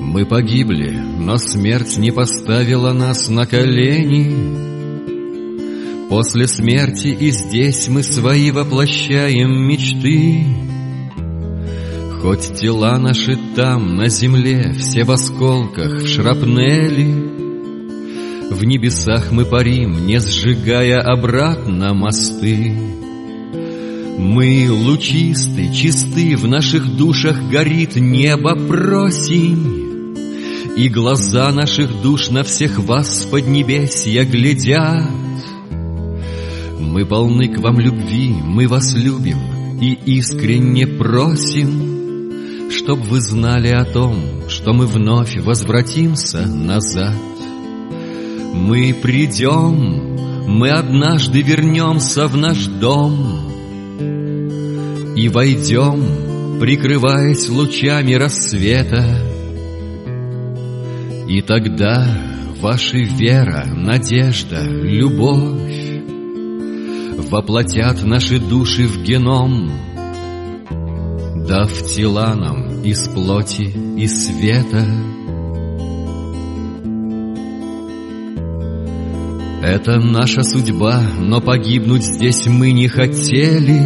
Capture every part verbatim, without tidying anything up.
Мы погибли, но смерть не поставила нас на колени. После смерти и здесь мы свои воплощаем мечты. Хоть тела наши там, на земле, все в осколках, в шрапнели, в небесах мы парим, не сжигая обратно мосты. Мы лучисты, чисты, в наших душах горит небо просень, и глаза наших душ на всех вас с поднебесья глядят. Мы полны к вам любви, мы вас любим и искренне просим, чтоб вы знали о том, что мы вновь возвратимся назад. Мы придем, мы однажды вернемся в наш дом и войдем, прикрываясь лучами рассвета. И тогда ваши вера, надежда, любовь воплотят наши души в геном, дав тела нам из плоти и света. Это наша судьба, но погибнуть здесь мы не хотели.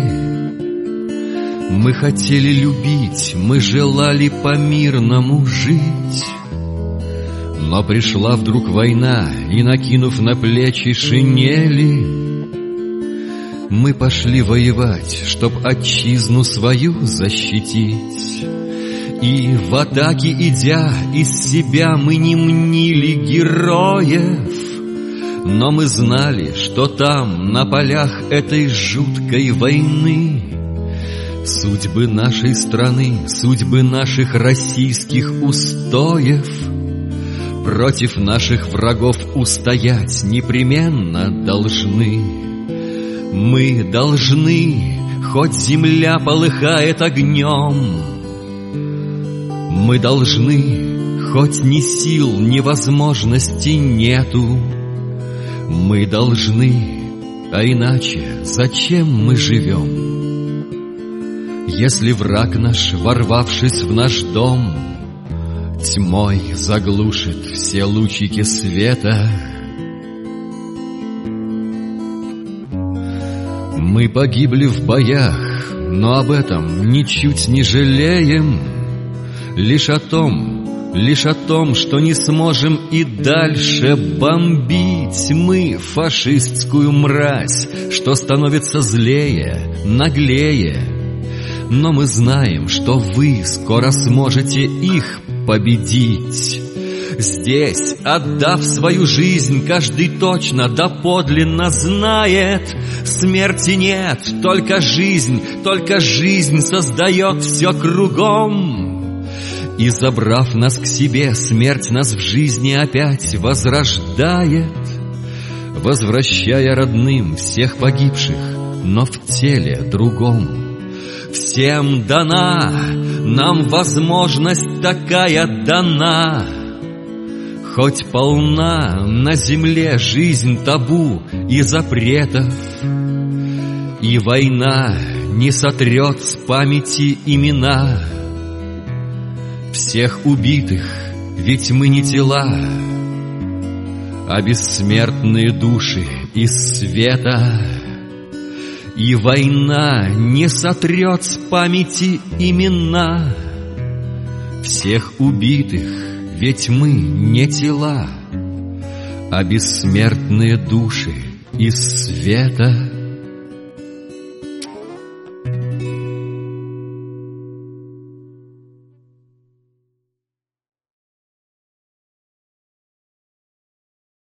Мы хотели любить, мы желали по-мирному жить. Но пришла вдруг война, и, накинув на плечи шинели, мы пошли воевать, чтоб отчизну свою защитить. И в атаке идя, из себя мы не мнили героев, но мы знали, что там, на полях этой жуткой войны, судьбы нашей страны, судьбы наших российских устоев против наших врагов устоять непременно должны. Мы должны, хоть земля полыхает огнем, мы должны, хоть ни сил, ни возможности нету, мы должны, а иначе зачем мы живем? Если враг наш, ворвавшись в наш дом, тьмой заглушит все лучики света, мы погибли в боях, но об этом ничуть не жалеем. Лишь о том, лишь о том, что не сможем и дальше бомбить мы фашистскую мразь, что становится злее, наглее. Но мы знаем, что вы скоро сможете их победить. Здесь, отдав свою жизнь, каждый точно доподлинно знает: смерти нет, только жизнь, только жизнь создает все кругом. И, забрав нас к себе, смерть нас в жизни опять возрождает, возвращая родным всех погибших, но в теле другом. Всем дана, нам возможность такая дана, хоть полна на земле жизнь табу и запретов, и война не сотрет с памяти имена всех убитых, ведь мы не тела, а бессмертные души из света. И война не сотрет с памяти имена всех убитых, ведь мы не тела, а бессмертные души из света.